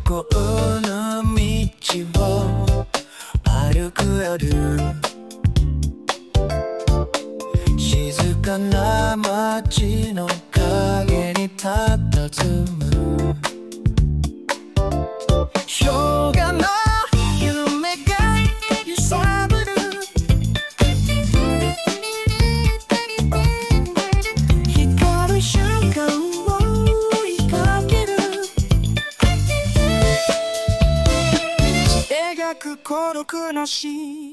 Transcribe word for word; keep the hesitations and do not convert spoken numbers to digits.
心の道を歩く夜、静かな街の影に佇む氷河の夢が揺さぶる光る瞬間を追いかける、描く孤独の詩